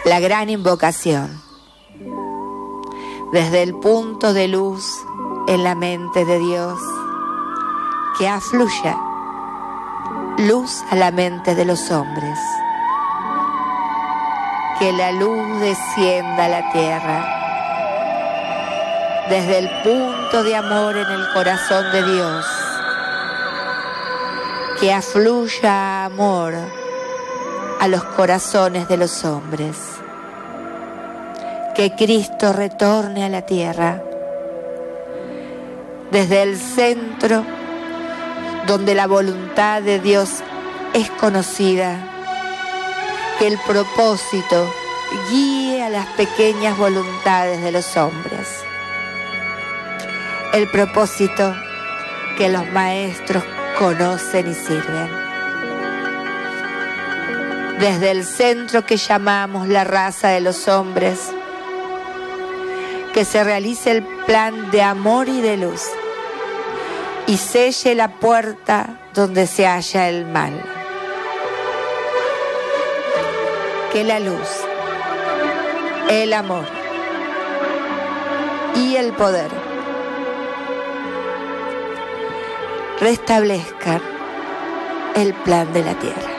la gran invocación. Desde el punto de luz en la mente de Dios, que afluya luz a la mente de los hombres. Que la luz descienda a la tierra. Desde el punto de amor en el corazón de Dios, que afluya amor a los corazones de los hombres. Que Cristo retorne a la tierra, desde el centro donde la voluntad de Dios es conocida. Que el propósito guíe a las pequeñas voluntades de los hombres. El propósito que los maestros conocen y sirven. Desde el centro que llamamos la raza de los hombres, que se realice el plan de amor y de luz y selle la puerta donde se halla el mal. Que la luz, el amor y el poder restablezcan el plan de la tierra.